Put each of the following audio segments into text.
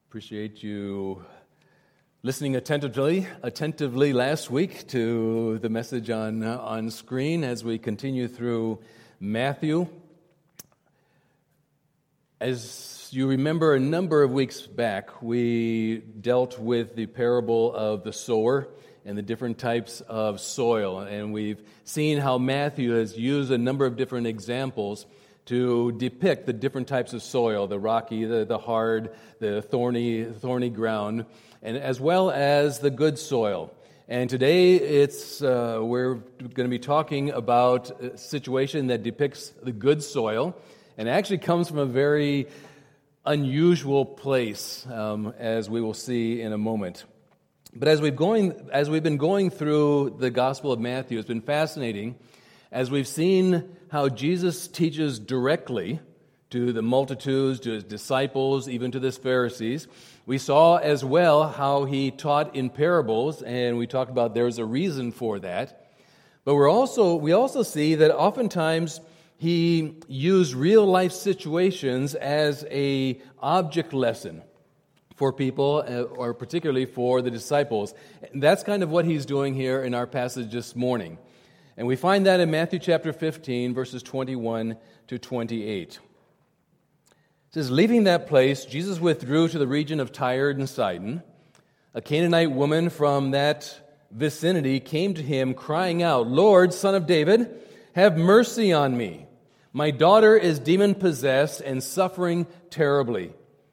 Appreciate you listening attentively last week to the message on screen as we continue through Matthew. As you remember, a number of weeks back, we dealt with the parable of the sower and the different types of soil, and we've seen how Matthew has used a number of different examples to depict the different types of soil, the rocky, the hard, the thorny ground, and as well as the good soil. And today we're going to be talking about a situation that depicts the good soil, and actually comes from a very unusual place, as we will see in a moment. But as we've been going through the Gospel of Matthew, it's been fascinating as we've seen how Jesus teaches directly to the multitudes, to his disciples, even to the Pharisees. We saw as well how he taught in parables, and we talked about there's a reason for that. But we also see that oftentimes he used real life situations as a object lesson for people, or particularly for the disciples. And that's kind of what he's doing here in our passage this morning. And we find that in Matthew chapter 15, verses 21 to 28. It says, "Leaving that place, Jesus withdrew to the region of Tyre and Sidon. A Canaanite woman from that vicinity came to him, crying out, 'Lord, Son of David, have mercy on me. My daughter is demon-possessed and suffering terribly.'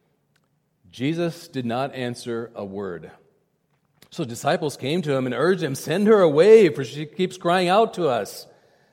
Jesus did not answer a word. So disciples came to him and urged him, 'Send her away, for she keeps crying out to us.'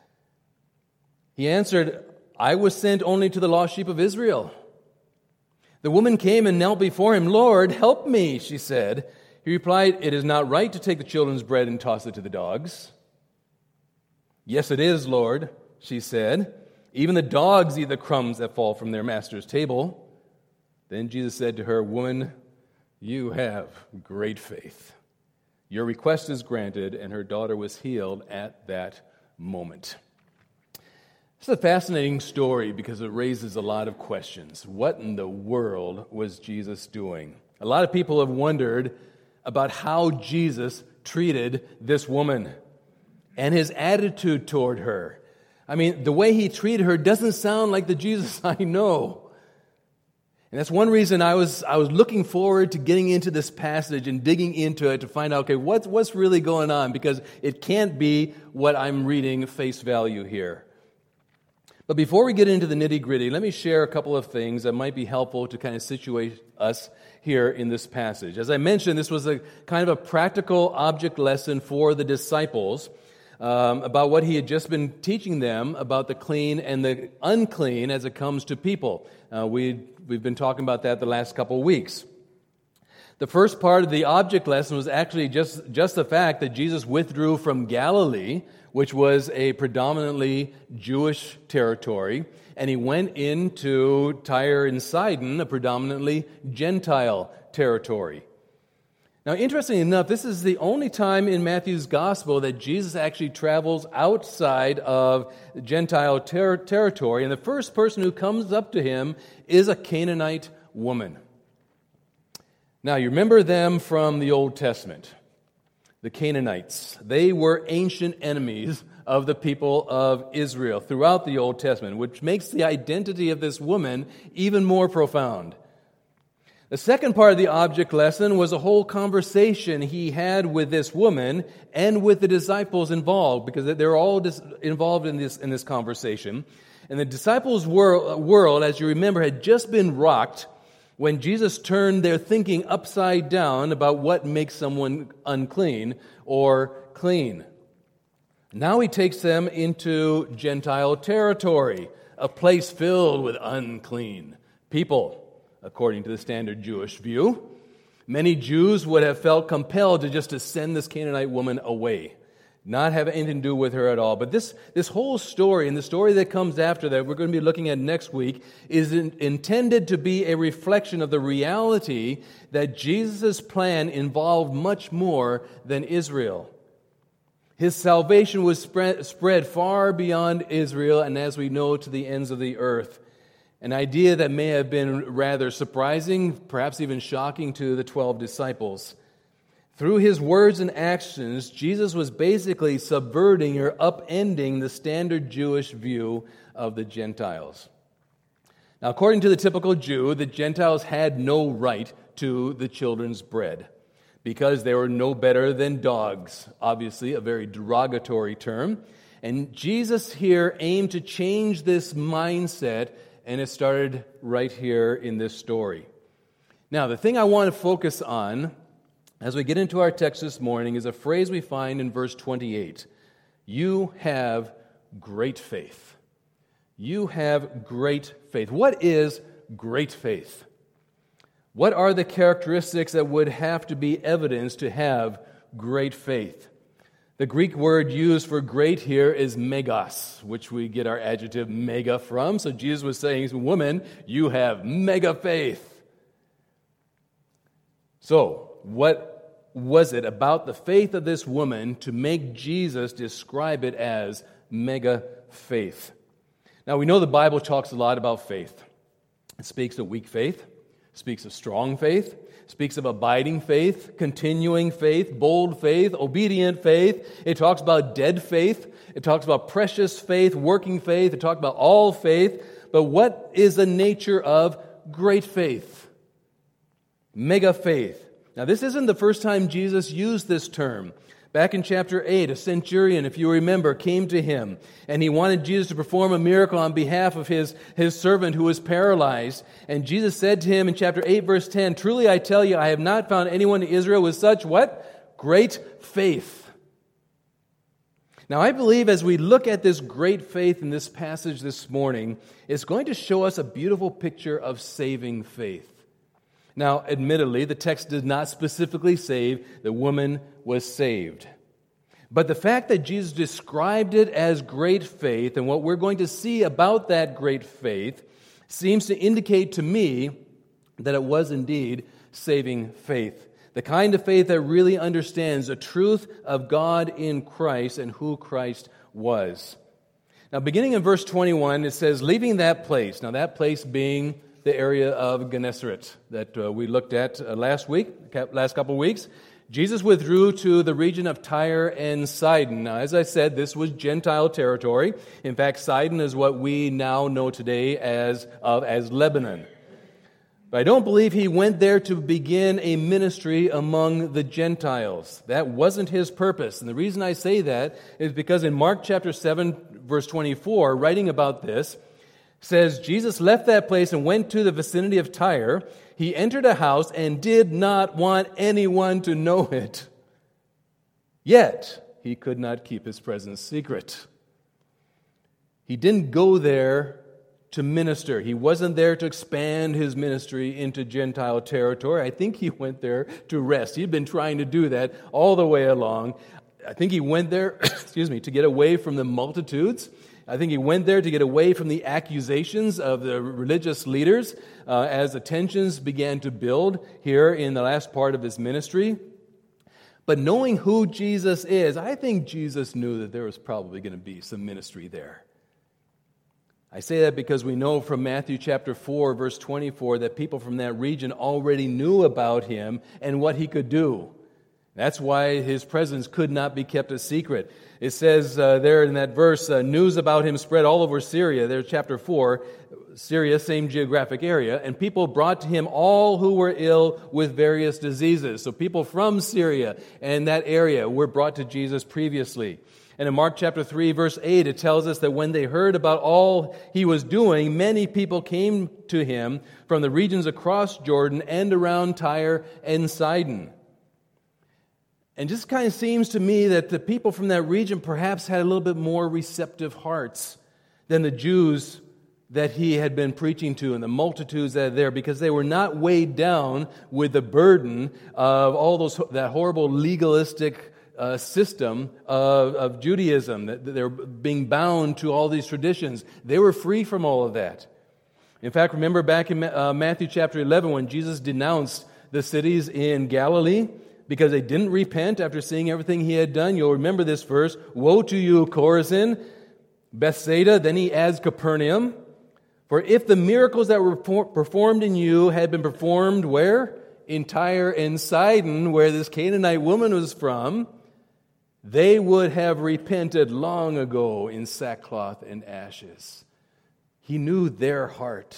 He answered, 'I was sent only to the lost sheep of Israel.' The woman came and knelt before him. 'Lord, help me,' she said. He replied, 'It is not right to take the children's bread and toss it to the dogs.' 'Yes, it is, Lord,' she said. 'Even the dogs eat the crumbs that fall from their master's table.' Then Jesus said to her, 'Woman, you have great faith. Your request is granted,' and her daughter was healed at that moment." It's a fascinating story because it raises a lot of questions. What in the world was Jesus doing? A lot of people have wondered about how Jesus treated this woman and his attitude toward her. I mean, the way he treated her doesn't sound like the Jesus I know. And that's one reason I was looking forward to getting into this passage and digging into it to find out, okay, what's really going on? Because it can't be what I'm reading face value here. But before we get into the nitty-gritty, let me share a couple of things that might be helpful to kind of situate us here in this passage. As I mentioned, this was a kind of a practical object lesson for the disciples about what he had just been teaching them about the clean and the unclean as it comes to people. We've been talking about that the last couple of weeks. The first part of the object lesson was actually just the fact that Jesus withdrew from Galilee, which was a predominantly Jewish territory, and he went into Tyre and Sidon, a predominantly Gentile territory. Now, interestingly enough, this is the only time in Matthew's gospel that Jesus actually travels outside of Gentile territory, and the first person who comes up to him is a Canaanite woman. Now, you remember them from the Old Testament, the Canaanites. They were ancient enemies of the people of Israel throughout the Old Testament, which makes the identity of this woman even more profound. The second part of the object lesson was a whole conversation he had with this woman and with the disciples involved, because they're all involved in this conversation. And the disciples' world, as you remember, had just been rocked when Jesus turned their thinking upside down about what makes someone unclean or clean. Now he takes them into Gentile territory, a place filled with unclean people. According to the standard Jewish view, many Jews would have felt compelled to send this Canaanite woman away, not have anything to do with her at all. But this whole story, and the story that comes after that we're going to be looking at next week, is intended to be a reflection of the reality that Jesus' plan involved much more than Israel. His salvation was spread far beyond Israel, and as we know, to the ends of the earth. an idea that may have been rather surprising, perhaps even shocking to the 12 disciples. Through his words and actions, Jesus was basically subverting or upending the standard Jewish view of the Gentiles. Now, according to the typical Jew, the Gentiles had no right to the children's bread because they were no better than dogs. Obviously, a very derogatory term. And Jesus here aimed to change this mindset, and it started right here in this story. Now, the thing I want to focus on as we get into our text this morning is a phrase we find in verse 28. You have great faith. You have great faith. What is great faith? What are the characteristics that would have to be evidence to have great faith? The Greek word used for great here is megas, which we get our adjective mega from. So Jesus was saying, woman, you have mega faith. So, what was it about the faith of this woman to make Jesus describe it as mega faith? Now, we know the Bible talks a lot about faith. It speaks of weak faith, speaks of strong faith, speaks of abiding faith, continuing faith, bold faith, obedient faith. It talks about dead faith. It talks about precious faith, working faith. It talks about all faith. But what is the nature of great faith? Mega faith. Now, this isn't the first time Jesus used this term. Back in chapter 8, a centurion, if you remember, came to him, and he wanted Jesus to perform a miracle on behalf of his servant who was paralyzed. And Jesus said to him in chapter 8, verse 10, "Truly I tell you, I have not found anyone in Israel with such," what? Great faith. Now, I believe as we look at this great faith in this passage this morning, it's going to show us a beautiful picture of saving faith. Now, admittedly, the text did not specifically say the woman was saved. But the fact that Jesus described it as great faith and what we're going to see about that great faith seems to indicate to me that it was indeed saving faith. The kind of faith that really understands the truth of God in Christ and who Christ was. Now, beginning in verse 21, it says, leaving that place. Now, that place being the area of Gennesaret that we looked at last couple of weeks. Jesus withdrew to the region of Tyre and Sidon. Now, as I said, this was Gentile territory. In fact, Sidon is what we now know today as Lebanon. But I don't believe he went there to begin a ministry among the Gentiles. That wasn't his purpose. And the reason I say that is because in Mark chapter 7, verse 24, writing about this, says, Jesus left that place and went to the vicinity of Tyre. He entered a house and did not want anyone to know it. Yet, he could not keep his presence secret. He didn't go there to minister. He wasn't there to expand his ministry into Gentile territory. I think he went there to rest. He'd been trying to do that all the way along. I think he went there, to get away from the multitudes. I think he went there to get away from the accusations of the religious leaders as the tensions began to build here in the last part of his ministry. But knowing who Jesus is, I think Jesus knew that there was probably going to be some ministry there. I say that because we know from Matthew chapter 4, verse 24, that people from that region already knew about him and what he could do. That's why his presence could not be kept a secret. It says there in that verse, news about him spread all over Syria. There's chapter 4, Syria, same geographic area. And people brought to him all who were ill with various diseases. So people from Syria and that area were brought to Jesus previously. And in Mark chapter 3, verse 8, it tells us that when they heard about all he was doing, many people came to him from the regions across Jordan and around Tyre and Sidon. And just kind of seems to me that the people from that region perhaps had a little bit more receptive hearts than the Jews that he had been preaching to and the multitudes that are there, because they were not weighed down with the burden of that horrible legalistic system of Judaism, that they're being bound to all these traditions. They were free from all of that. In fact, remember back in Matthew chapter 11 when Jesus denounced the cities in Galilee because they didn't repent after seeing everything he had done. You'll remember this verse, woe to you, Chorazin, Bethsaida. Then he adds Capernaum. For if the miracles that were performed in you had been performed where? In Tyre and Sidon, where this Canaanite woman was from, they would have repented long ago in sackcloth and ashes. He knew their heart.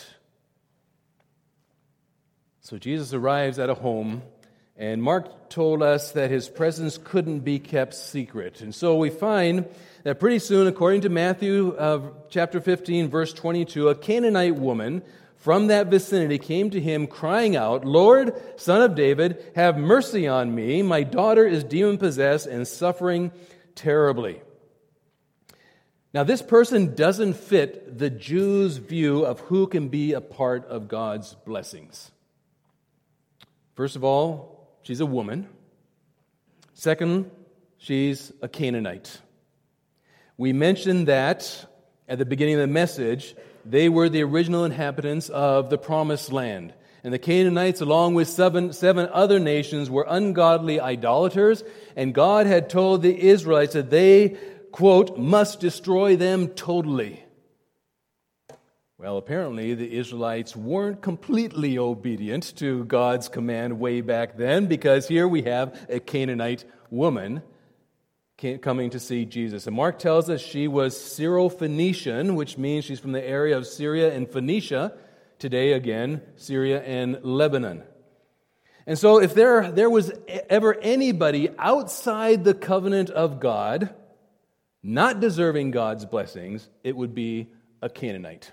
So Jesus arrives at a home, and Mark told us that his presence couldn't be kept secret. And so we find that pretty soon, according to Matthew chapter 15, verse 22, a Canaanite woman from that vicinity came to him crying out, "Lord, Son of David, have mercy on me. My daughter is demon-possessed and suffering terribly." Now, this person doesn't fit the Jews' view of who can be a part of God's blessings. First of all, she's a woman. Second, she's a Canaanite. We mentioned that at the beginning of the message, they were the original inhabitants of the Promised Land. And the Canaanites, along with seven other nations, were ungodly idolaters, and God had told the Israelites that they, quote, must destroy them totally. Well, apparently the Israelites weren't completely obedient to God's command way back then, because here we have a Canaanite woman coming to see Jesus. And Mark tells us she was Syro-Phoenician, which means she's from the area of Syria and Phoenicia, today again, Syria and Lebanon. And so if there was ever anybody outside the covenant of God, not deserving God's blessings, it would be a Canaanite.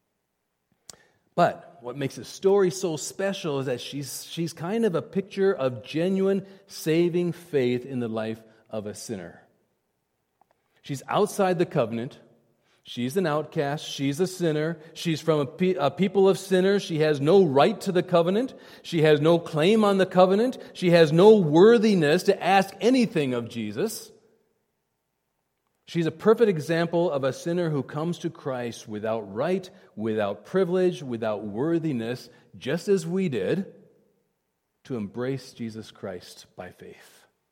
But what makes the story so special is that she's kind of a picture of genuine saving faith in the life of a sinner. She's outside the covenant. She's an outcast. She's a sinner. She's from a people of sinners. She has no right to the covenant. She has no claim on the covenant. She has no worthiness to ask anything of Jesus. She's a perfect example of a sinner who comes to Christ without right, without privilege, without worthiness, just as we did, to embrace Jesus Christ by faith.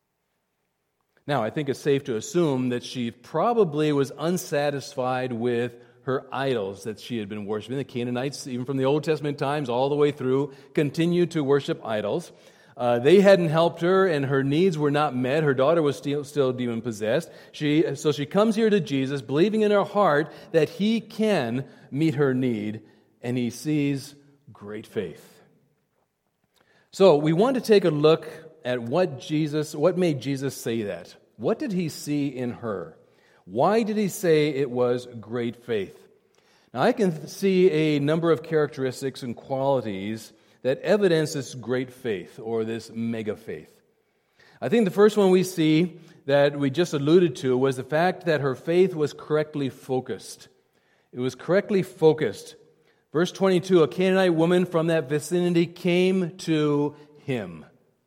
Now, I think it's safe to assume that she probably was unsatisfied with her idols that she had been worshiping. The Canaanites, even from the Old Testament times all the way through, continued to worship idols. They hadn't helped her, and her needs were not met. Her daughter was still demon-possessed. So she comes here to Jesus, believing in her heart that He can meet her need, and he sees great faith. So we want to take a look at what made Jesus say that. What did He see in her? Why did He say it was great faith? Now, I can see a number of characteristics and qualities that evidence this great faith or this mega faith. I think the first one we see that we just alluded to was the fact that her faith was correctly focused. It was correctly focused. Verse 22, a Canaanite woman from that vicinity came to Him,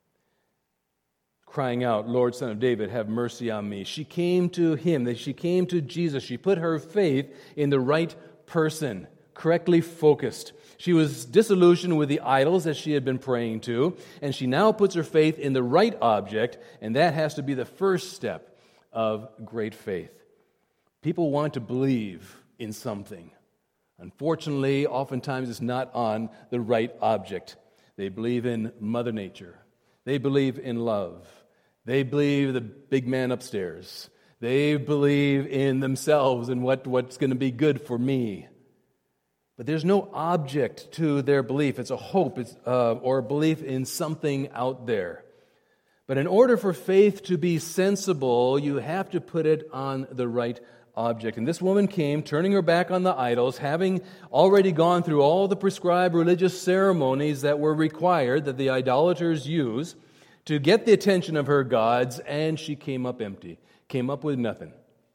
crying out, "Lord, Son of David, have mercy on me." She came to Him. She came to Jesus. She put her faith in the right person, correctly focused. She was disillusioned with the idols that she had been praying to, and she now puts her faith in the right object, and that has to be the first step of great faith. People want to believe in something. Unfortunately, oftentimes it's not on the right object. They believe in Mother Nature. They believe in love. They believe the big man upstairs. They believe in themselves and what's going to be good for me. But there's no object to their belief. It's a hope or a belief in something out there. But in order for faith to be sensible, you have to put it on the right object. And this woman came, turning her back on the idols, having already gone through all the prescribed religious ceremonies that were required, that the idolaters use, to get the attention of her gods, and she came up empty, came up with nothing.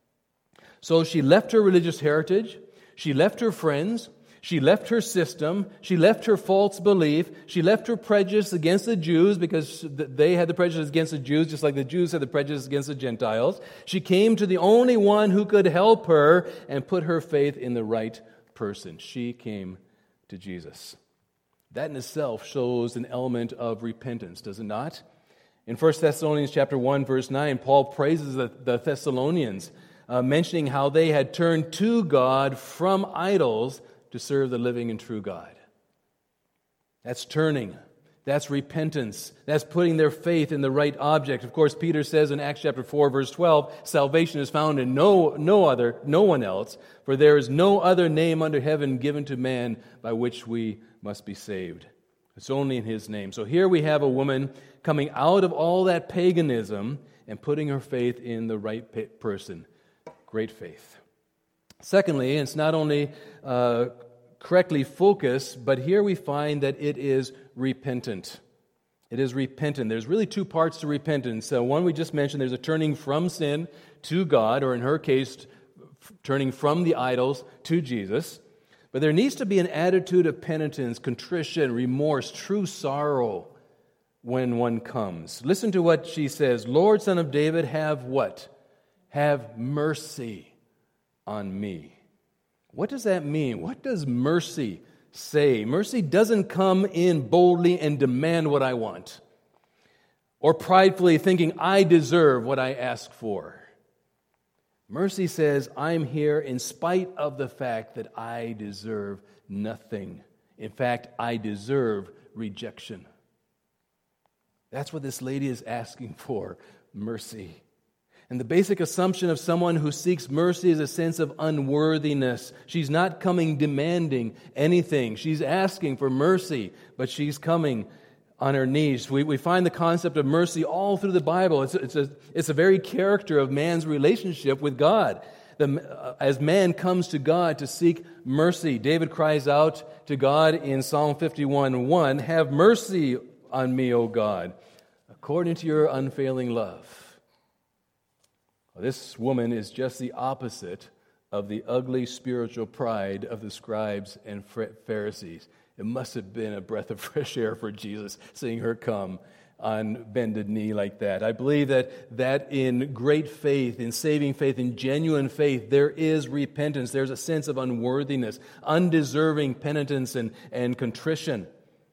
So she left her religious heritage, she left her friends, she left her system, she left her false belief, she left her prejudice against the Jews because they had the prejudice against the Jews just like the Jews had the prejudice against the Gentiles. She came to the only one who could help her and put her faith in the right person. She came to Jesus. That in itself shows an element of repentance, does it not? In 1 Thessalonians chapter 1, verse 9, Paul praises the Thessalonians, mentioning how they had turned to God from idols to serve the living and true God. That's turning. That's repentance. That's putting their faith in the right object. Of course, Peter says in Acts chapter 4, verse 12, salvation is found in no one else, for there is no other name under heaven given to man by which we must be saved. It's only in His name. So here we have a woman coming out of all that paganism and putting her faith in the right person. Great faith. Secondly, it's not only correctly focused, but here we find that it is repentant. It is repentant. There's really two parts to repentance. So one we just mentioned, there's a turning from sin to God, or in her case, turning from the idols to Jesus. But there needs to be an attitude of penitence, contrition, remorse, true sorrow when one comes. Listen to what she says. Lord, Son of David, have what? Have mercy on me. What does that mean? What does mercy say? Mercy doesn't come in boldly and demand what I want, or pridefully thinking I deserve what I ask for. Mercy says, I'm here in spite of the fact that I deserve nothing. In fact, I deserve rejection. That's what this lady is asking for, mercy. And the basic assumption of someone who seeks mercy is a sense of unworthiness. She's not coming demanding anything. She's asking for mercy, but she's coming on her knees. We find the concept of mercy all through the Bible. It's a very character of man's relationship with God. As man comes to God to seek mercy, David cries out to God in Psalm 51:1, have mercy on me, O God, according to your unfailing love. Well, this woman is just the opposite of the ugly spiritual pride of the scribes and Pharisees. It must have been a breath of fresh air for Jesus seeing her come on bended knee like that. I believe that in great faith, in saving faith, in genuine faith, there is repentance. There's a sense of unworthiness, undeserving penitence and contrition.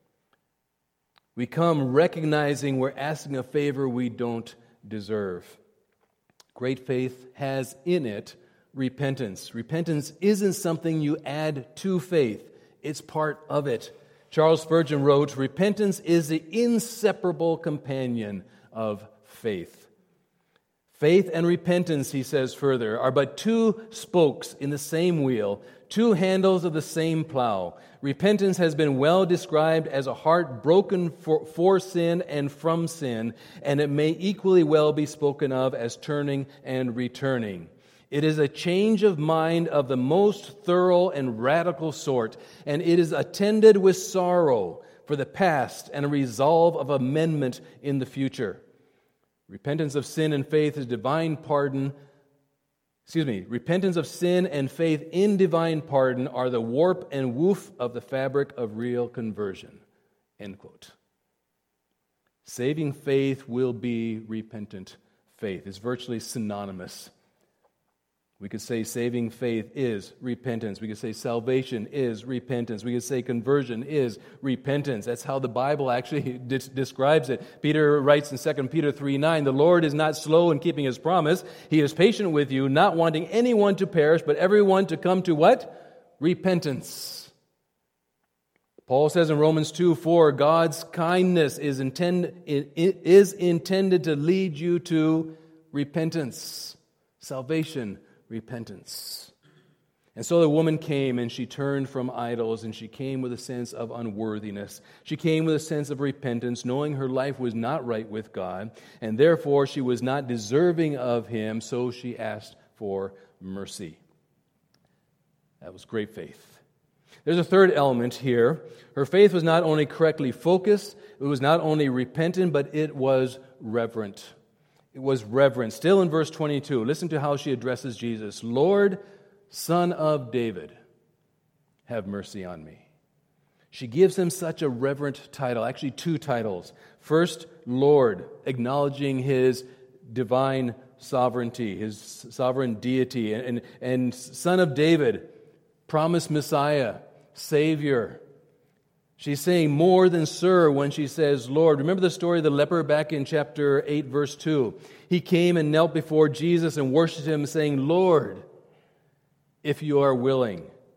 We come recognizing we're asking a favor we don't deserve. Great faith has in it repentance. Repentance isn't something you add to faith. It's part of it. Charles Spurgeon wrote, repentance is the inseparable companion of faith. Faith and repentance, he says further, are but two spokes in the same wheel, two handles of the same plow. Repentance has been well described as a heart broken for sin and from sin, and it may equally well be spoken of as turning and returning. It is a change of mind of the most thorough and radical sort, and it is attended with sorrow for the past and a resolve of amendment in the future. Repentance of sin and faith is divine pardon. Repentance of sin and faith in divine pardon are the warp and woof of the fabric of real conversion. End quote. Saving faith will be repentant faith. It's virtually synonymous. We could say saving faith is repentance. We could say salvation is repentance. We could say conversion is repentance. That's how the Bible actually describes it. Peter writes in 2 Peter 3:9, the Lord is not slow in keeping His promise. He is patient with you, not wanting anyone to perish, but everyone to come to what? Repentance. Paul says in Romans 2:4, God's kindness is intended to lead you to repentance, salvation, repentance. And so the woman came and she turned from idols, and she came with a sense of unworthiness. She came with a sense of repentance, knowing her life was not right with God, and therefore she was not deserving of Him, so she asked for mercy. That was great faith. There's a third element here. Her faith was not only correctly focused, it was not only repentant, but it was reverent. It was reverent. Still in verse 22, listen to how she addresses Jesus. Lord, Son of David, have mercy on me. She gives Him such a reverent title, actually two titles. First, Lord, acknowledging His divine sovereignty, His sovereign deity, and Son of David, promised Messiah, Savior. She's saying more than sir when she says Lord. Remember the story of the leper back in chapter 8, verse 2. He came and knelt before Jesus and worshiped Him, saying, Lord, if you are willing,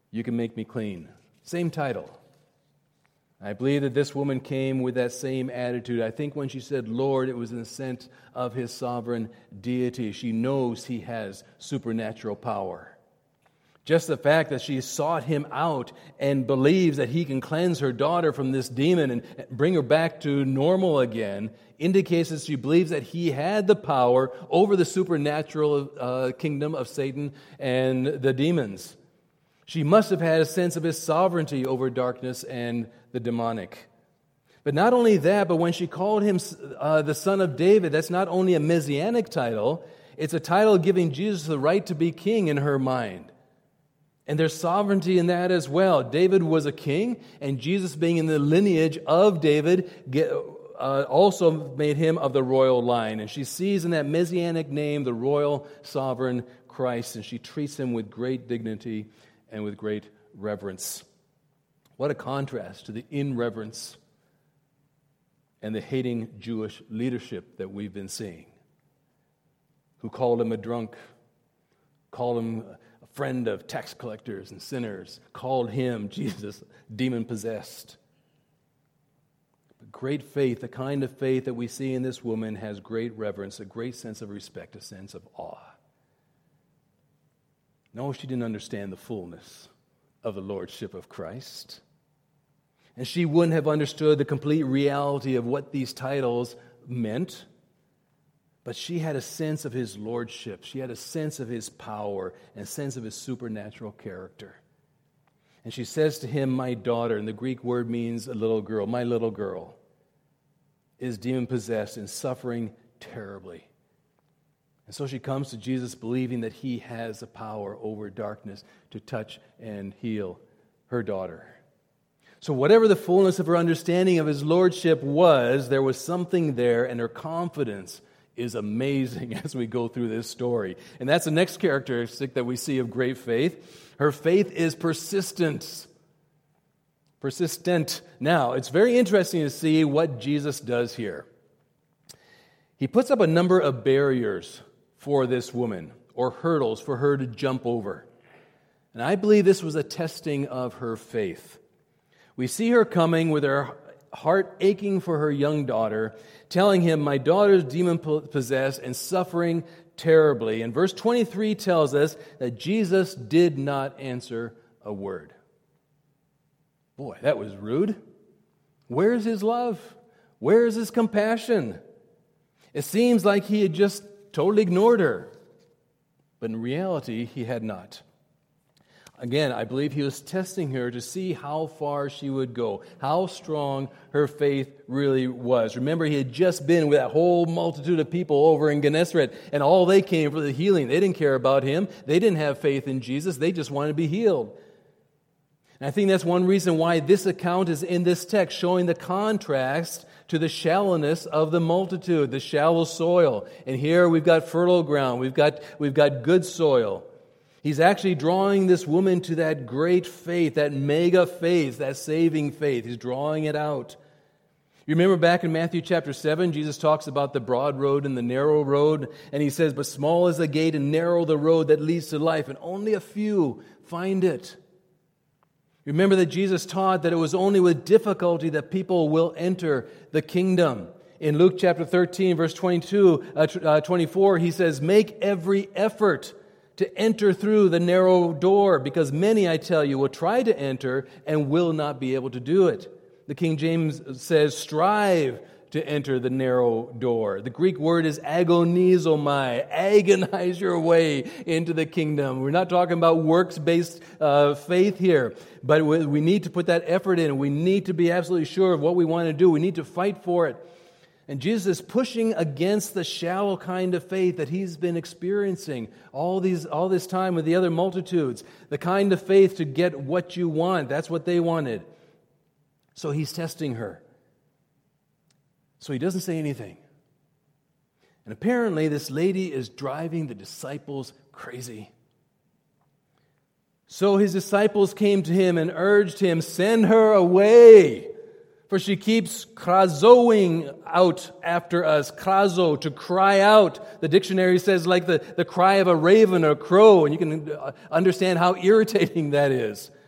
you can make me clean. Same title. I believe that this woman came with that same attitude. I think when she said Lord, it was in the sense of his sovereign deity. She knows he has supernatural power. Just the fact that she sought him out and believes that he can cleanse her daughter from this demon and bring her back to normal again indicates that she believes that he had the power over the supernatural kingdom of Satan and the demons. She must have had a sense of his sovereignty over darkness and the demonic. But not only that, but when she called him the Son of David, that's not only a messianic title, it's a title giving Jesus the right to be king in her mind. And there's sovereignty in that as well. David was a king, and Jesus being in the lineage of David also made him of the royal line. And she sees in that messianic name the royal sovereign Christ, and she treats him with great dignity and with great reverence. What a contrast to the irreverence and the hating Jewish leadership that we've been seeing, who called him a drunk, called him a friend of tax collectors and sinners, called him, Jesus, demon-possessed. But great faith, the kind of faith that we see in this woman, has great reverence, a great sense of respect, a sense of awe. No, she didn't understand the fullness of the lordship of Christ. And she wouldn't have understood the complete reality of what these titles meant. But she had a sense of his lordship. She had a sense of his power and a sense of his supernatural character. And she says to him, my daughter, and the Greek word means a little girl, my little girl, is demon-possessed and suffering terribly. And so she comes to Jesus believing that he has the power over darkness to touch and heal her daughter. So whatever the fullness of her understanding of his lordship was, there was something there, and her confidence is amazing as we go through this story. And that's the next characteristic that we see of great faith. Her faith is persistence. Persistent. Now, it's very interesting to see what Jesus does here. He puts up a number of barriers for this woman, or hurdles for her to jump over. And I believe this was a testing of her faith. We see her coming with her heart aching for her young daughter, telling him, my daughter is demon-possessed and suffering terribly. And verse 23 tells us that Jesus did not answer a word. Boy, that was rude. Where's his love? Where is his compassion? It seems like he had just totally ignored her. But in reality, he had not. Again, I believe he was testing her to see how far she would go, how strong her faith really was. Remember, he had just been with that whole multitude of people over in Gennesaret, and all they came for the healing. They didn't care about him. They didn't have faith in Jesus. They just wanted to be healed. And I think that's one reason why this account is in this text, showing the contrast to the shallowness of the multitude, the shallow soil. And here we've got fertile ground. We've got good soil. He's actually drawing this woman to that great faith, that mega faith, that saving faith. He's drawing it out. You remember back in Matthew chapter 7, Jesus talks about the broad road and the narrow road, and he says, but small is the gate and narrow the road that leads to life, and only a few find it. Remember that Jesus taught that it was only with difficulty that people will enter the kingdom. In Luke chapter 13, verse 24, he says, make every effort to enter through the narrow door, because many, I tell you, will try to enter and will not be able to do it. The King James says, strive to enter the narrow door. The Greek word is agonizomai. Agonize your way into the kingdom. We're not talking about works-based faith here, but we need to put that effort in. We need to be absolutely sure of what we want to do. We need to fight for it. And Jesus is pushing against the shallow kind of faith that he's been experiencing all this time with the other multitudes. The kind of faith to get what you want. That's what they wanted. So he's testing her. So he doesn't say anything. And apparently this lady is driving the disciples crazy. So his disciples came to him and urged him, send her away, for she keeps krazoing out after us. Krazo, to cry out. The dictionary says like the cry of a raven or crow, and you can understand how irritating that is.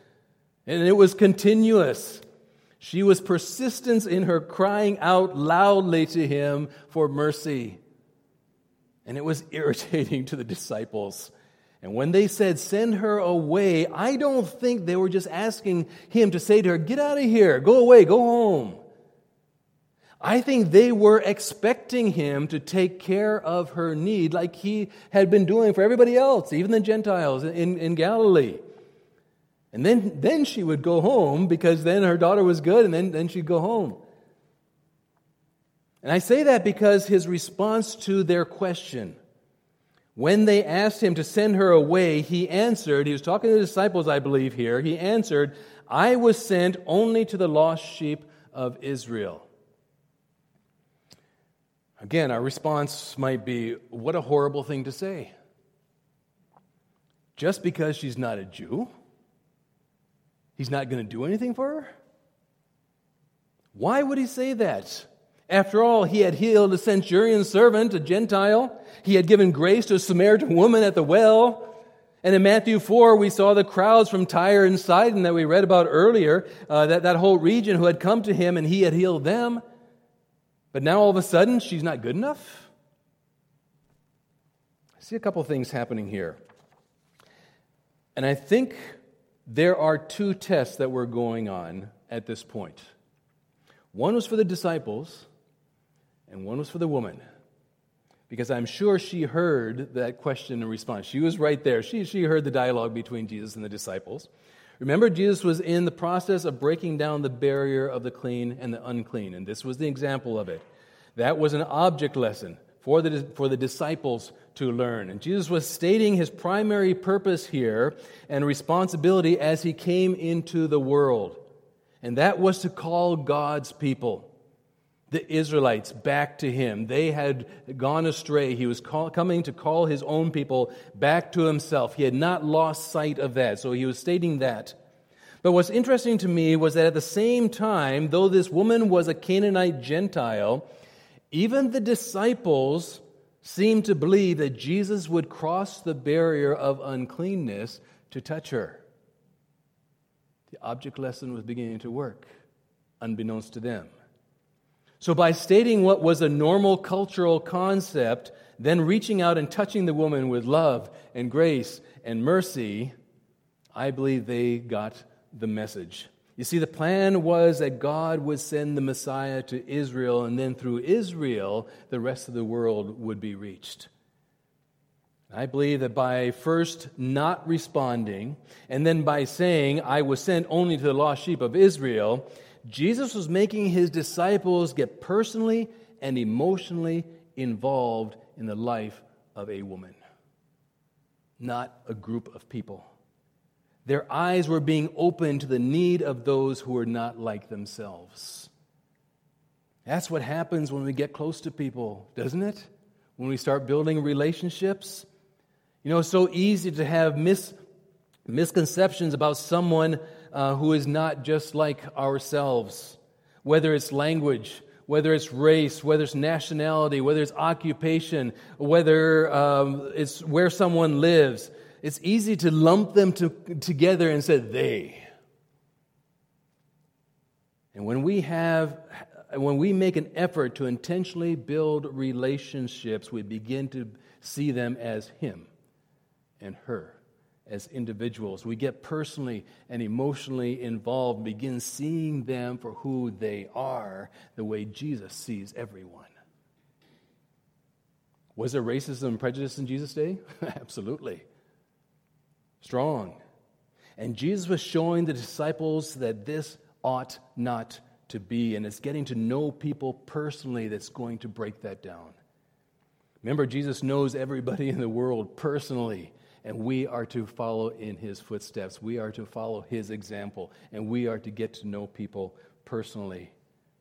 And it was continuous. She was persistent in her crying out loudly to him for mercy. And it was irritating to the disciples. And when they said, send her away, I don't think they were just asking him to say to her, get out of here, go away, go home. I think they were expecting him to take care of her need like he had been doing for everybody else, even the Gentiles in Galilee. And then she would go home because then her daughter was good, and then she'd go home. And I say that because his response to their question, when they asked him to send her away, he answered, he was talking to the disciples, I believe here, he answered, I was sent only to the lost sheep of Israel. Again, our response might be, what a horrible thing to say. Just because she's not a Jew, he's not going to do anything for her? Why would he say that? After all, he had healed a centurion's servant, a Gentile. He had given grace to a Samaritan woman at the well. And in Matthew 4, we saw the crowds from Tyre and Sidon that we read about earlier, that whole region who had come to him and he had healed them. But now all of a sudden, she's not good enough? I see a couple things happening here. And I think there are two tests that were going on at this point. One was for the disciples, and one was for the woman. Because I'm sure she heard that question and response. She was right there. She heard the dialogue between Jesus and the disciples. Remember, Jesus was in the process of breaking down the barrier of the clean and the unclean, and this was the example of it. That was an object lesson for the disciples to learn. And Jesus was stating his primary purpose here and responsibility as he came into the world. And that was to call God's people, the Israelites, back to him. They had gone astray. He was coming to call his own people back to himself. He had not lost sight of that, so he was stating that. But what's interesting to me was that at the same time, though this woman was a Canaanite Gentile, even the disciples seemed to believe that Jesus would cross the barrier of uncleanness to touch her. The object lesson was beginning to work, unbeknownst to them. So by stating what was a normal cultural concept, then reaching out and touching the woman with love and grace and mercy, I believe they got the message. You see, the plan was that God would send the Messiah to Israel, and then through Israel, the rest of the world would be reached. I believe that by first not responding, and then by saying, I was sent only to the lost sheep of Israel, Jesus was making his disciples get personally and emotionally involved in the life of a woman, not a group of people. Their eyes were being opened to the need of those who were not like themselves. That's what happens when we get close to people, doesn't it? When we start building relationships. You know, it's so easy to have misconceptions about someone who is not just like ourselves. Whether it's language, whether it's race, whether it's nationality, whether it's occupation, whether it's where someone lives. It's easy to lump them together and say, they. And when we make an effort to intentionally build relationships, we begin to see them as him and her, as individuals. We get personally and emotionally involved, begin seeing them for who they are, the way Jesus sees everyone. Was there racism and prejudice in Jesus' day? Absolutely. Strong. And Jesus was showing the disciples that this ought not to be, and it's getting to know people personally that's going to break that down. Remember, Jesus knows everybody in the world personally, and we are to follow in his footsteps. We are to follow his example, and we are to get to know people personally.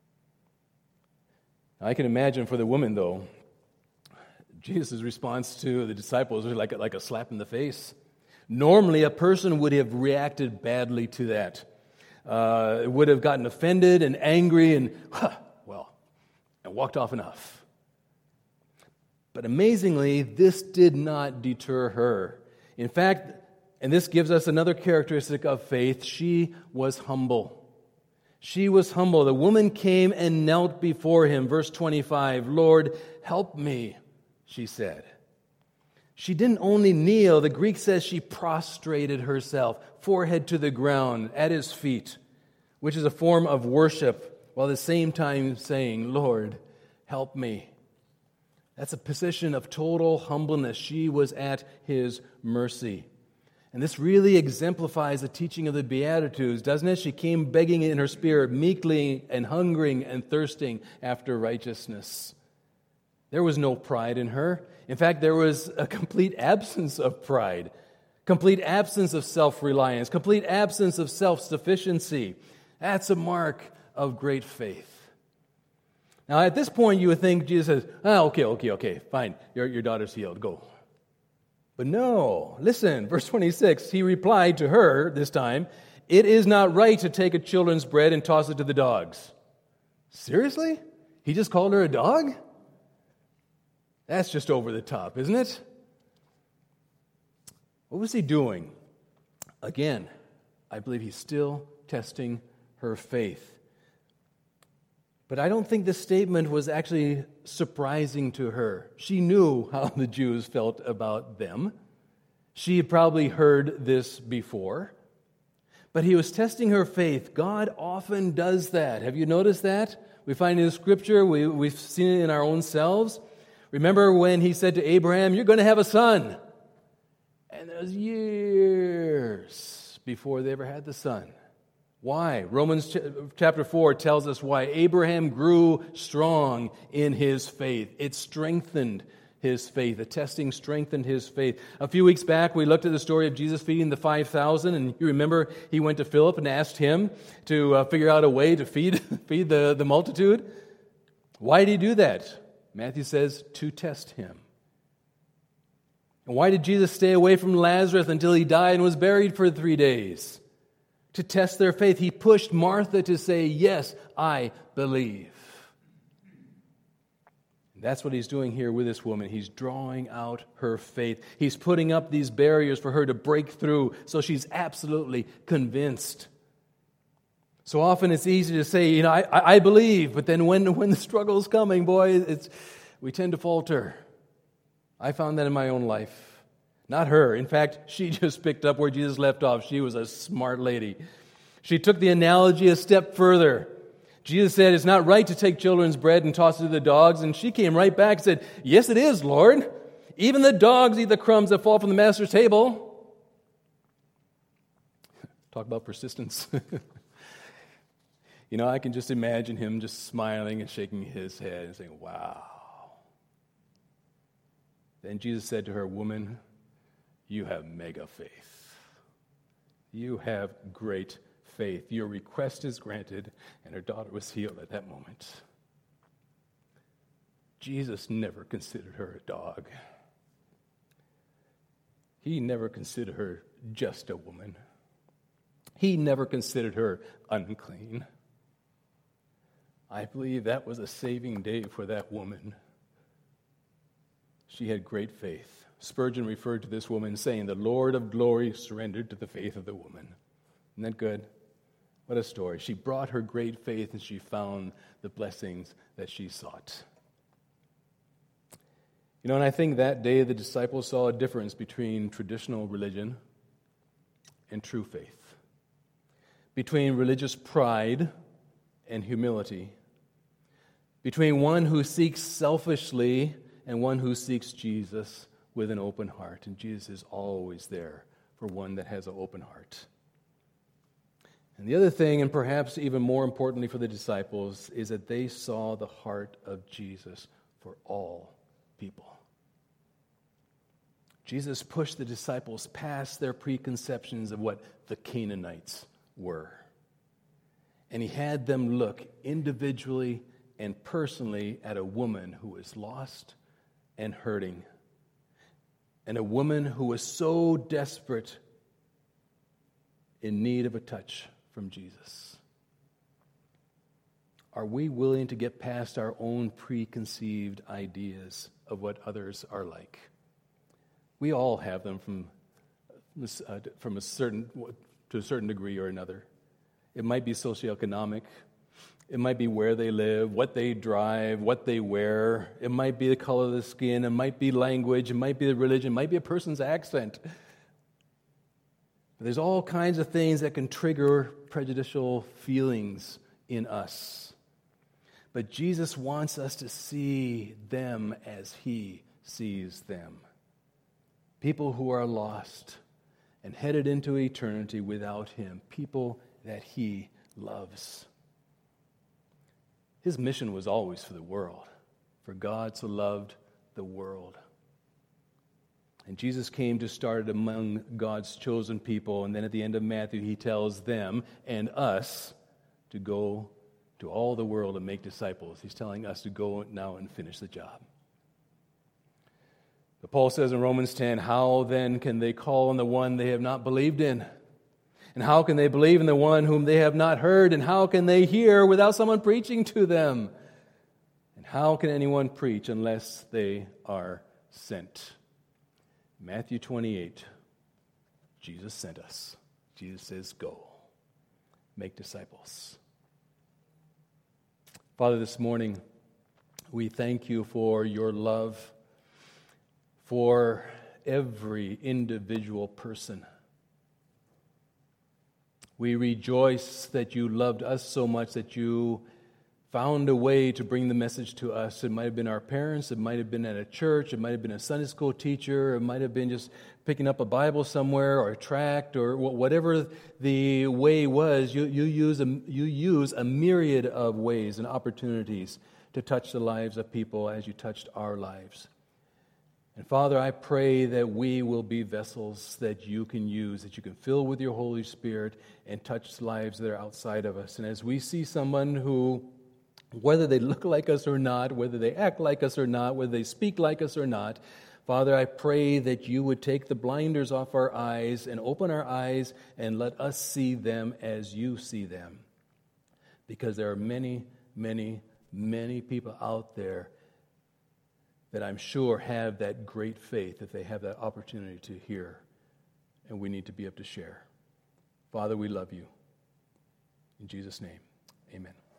I can imagine for the woman, though, Jesus' response to the disciples was like a slap in the face. Normally, a person would have reacted badly to that. Would have gotten offended and angry and walked off enough. But amazingly, this did not deter her. In fact, And this gives us another characteristic of faith. She was humble. She was humble. The woman came and knelt before him. Verse 25, "Lord, help me," she said. She didn't only kneel. The Greek says she prostrated herself, forehead to the ground, at his feet, which is a form of worship, while at the same time saying, "Lord, help me." That's a position of total humbleness. She was at his mercy. And this really exemplifies the teaching of the Beatitudes, doesn't it? She came begging in her spirit, meekly and hungering and thirsting after righteousness. There was no pride in her. In fact, there was a complete absence of pride, complete absence of self-reliance, complete absence of self-sufficiency. That's a mark of great faith. Now, at this point, you would think Jesus says, okay, fine, your daughter's healed, go. But no, listen, verse 26, he replied to her this time, "It is not right to take a children's bread and toss it to the dogs." Seriously? He just called her a dog? That's just over the top, isn't it? What was he doing? Again, I believe he's still testing her faith. But I don't think this statement was actually surprising to her. She knew how the Jews felt about them. She had probably heard this before. But he was testing her faith. God often does that. Have you noticed that? We find in the Scripture, we've seen it in our own selves. Remember when he said to Abraham, "You're going to have a son." And it was years before they ever had the son. Why? Romans chapter 4 tells us why. Abraham grew strong in his faith. It strengthened his faith. The testing strengthened his faith. A few weeks back, we looked at the story of Jesus feeding the 5,000, and you remember he went to Philip and asked him to figure out a way to feed the multitude. Why did he do that? Matthew says, to test him. And why did Jesus stay away from Lazarus until he died and was buried for 3 days? To test their faith. He pushed Martha to say, "Yes, I believe." And that's what he's doing here with this woman. He's drawing out her faith. He's putting up these barriers for her to break through so she's absolutely convinced. So often it's easy to say, I believe, but then when the struggle's coming, boy, we tend to falter. I found that in my own life. Not her. In fact, she just picked up where Jesus left off. She was a smart lady. She took the analogy a step further. Jesus said, "It's not right to take children's bread and toss it to the dogs." And she came right back and said, "Yes, it is, Lord. Even the dogs eat the crumbs that fall from the master's table." Talk about persistence. I can just imagine him just smiling and shaking his head and saying, "Wow." Then Jesus said to her, "Woman, you have mega faith. You have great faith. Your request is granted," and her daughter was healed at that moment. Jesus never considered her a dog. He never considered her just a woman. He never considered her unclean. I believe that was a saving day for that woman. She had great faith. Spurgeon referred to this woman saying, "The Lord of glory surrendered to the faith of the woman." Isn't that good? What a story. She brought her great faith and she found the blessings that she sought. And I think that day the disciples saw a difference between traditional religion and true faith, between religious pride and humility, between one who seeks selfishly and one who seeks Jesus with an open heart. And Jesus is always there for one that has an open heart. And the other thing, and perhaps even more importantly for the disciples, is that they saw the heart of Jesus for all people. Jesus pushed the disciples past their preconceptions of what the Canaanites were. And he had them look individually and personally at a woman who was lost and hurting, and a woman who was so desperate in need of a touch from Jesus. Are we willing to get past our own preconceived ideas of what others are like? We all have them from from a certain to a certain degree or another. It might be socioeconomic. It might be where they live, what they drive, what they wear. It might be the color of the skin. It might be language. It might be the religion. It might be a person's accent. But there's all kinds of things that can trigger prejudicial feelings in us. But Jesus wants us to see them as He sees them. People who are lost and headed into eternity without Him. People that He loves. His mission was always for the world. For God so loved the world. And Jesus came to start it among God's chosen people. And then at the end of Matthew, He tells them and us to go to all the world and make disciples. He's telling us to go now and finish the job. But Paul says in Romans 10, how then can they call on the one they have not believed in? And how can they believe in the one whom they have not heard? And how can they hear without someone preaching to them? And how can anyone preach unless they are sent? Matthew 28, Jesus sent us. Jesus says, go, make disciples. Father, this morning, we thank you for your love for every individual person. We rejoice that you loved us so much that you found a way to bring the message to us. It might have been our parents, it might have been at a church, it might have been a Sunday school teacher, it might have been just picking up a Bible somewhere or a tract or whatever the way was. You use a myriad of ways and opportunities to touch the lives of people as you touched our lives. And Father, I pray that we will be vessels that you can use, that you can fill with your Holy Spirit and touch lives that are outside of us. And as we see someone who, whether they look like us or not, whether they act like us or not, whether they speak like us or not, Father, I pray that you would take the blinders off our eyes and open our eyes and let us see them as you see them. Because there are many, many, many people out there that I'm sure have that great faith, that they have that opportunity to hear, and we need to be able to share. Father, we love you. In Jesus' name, amen.